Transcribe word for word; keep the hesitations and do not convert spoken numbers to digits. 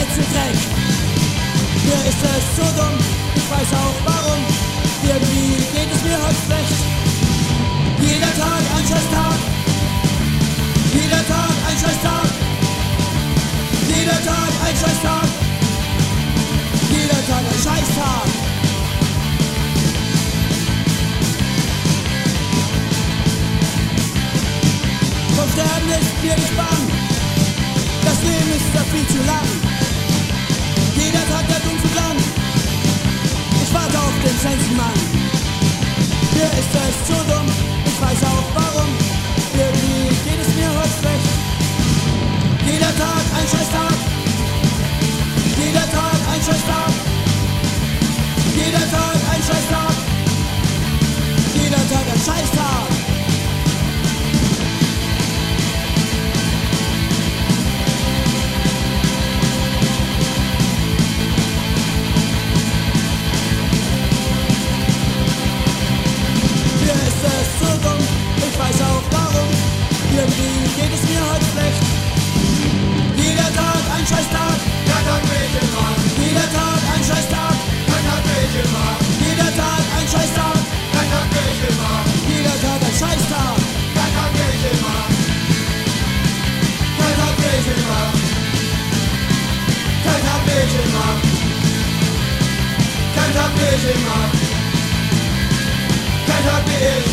schwarze Dreck. Mir ist es so dumm, ich weiß auch warum. Irgendwie geht es mir heute schlecht. Jeder Tag ein Scheißtag. Jeder Tag ein Scheißtag. Jeder Tag ein Scheißtag. Jeder Tag ein Scheißtag. Vom Sterben ist mir nicht bang. Das Leben ist da viel zu lang. Jeder Tag der dumpfe Lang. Ich warte auf den Sensenmann. Mir ist es so dumm, ich weiß auch warum. Irgendwie geht es mir heute schlecht. Jeder Tag ein Scheißtag. Jeder Tag ein Scheißtag. Jeder Tag ein Scheißtag. Jeder Tag ein Scheißtag. Irgendwie geht es mir heute schlecht. Jeder Tag ein Scheißtag. Kein Tag welche Mark. Jeder Tag ein Scheißtag. Kein Tag welche Mark. Jeder Tag ein Scheißtag. Kein Tag welche Mark. Jeder Tag ein Scheißtag. Kein Tag welche Mark. Kein Tag welche Mark. Kein Tag welche Mark. Kein Tag welche Mark. Kein Tag welche